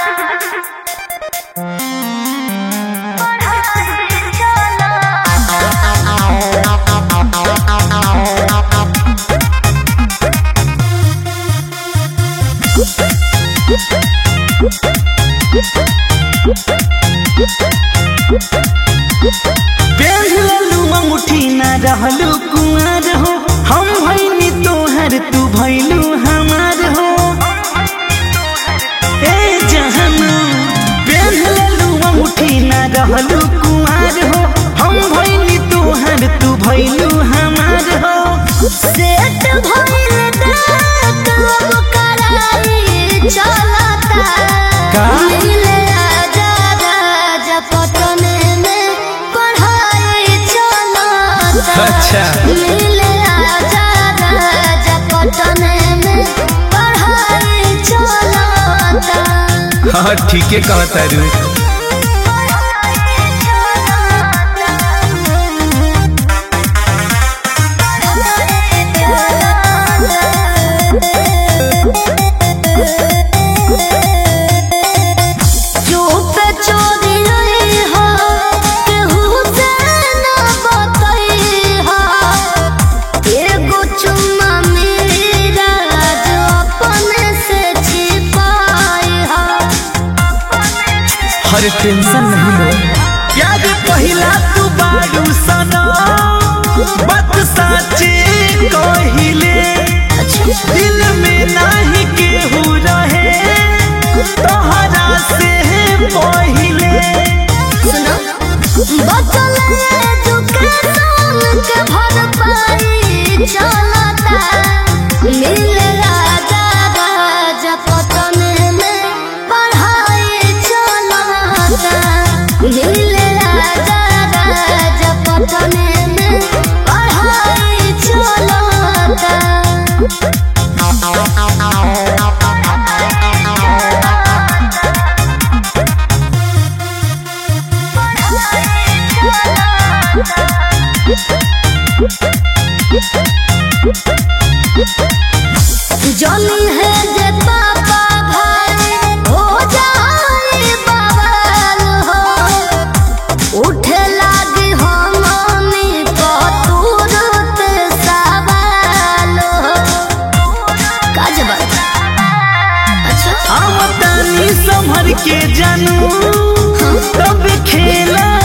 मुठी ना रहलू कुआर हो, हम भइनी तोहर तू भइलू हमार हो। ए जहाना बेहलू मुठी ना रहलू कुआर हो, हम भइनी तोहर तू भइलू हमार हो। सेट भइल देत अब कराई चलता का मिले आजा राजा पटने में पढ़ाई चलता। अच्छा मिले आजा राजा पटने में पढ़ाई चलता। हाँ ठीक है कहता रू। अरे टेंशन नहीं लो, प्यार पहिला तू बारू सना, बात साचे कहिले दिल में नहीं केहू रहे तोहरा से पहिले। सुनो बचल एजुकेशन के भरपाई चलता। मिले राजा राजा पटने में पढ़ाई चलता। मिले राजा राजा पटने में पढ़ाई चलता। जनी है जे पापा भाई हो जाए बवाल हो, उठे लागी हमनी तुरंत सवाल हो। का जवाब? अच्छा आवतानी संभर के जानू तब खेला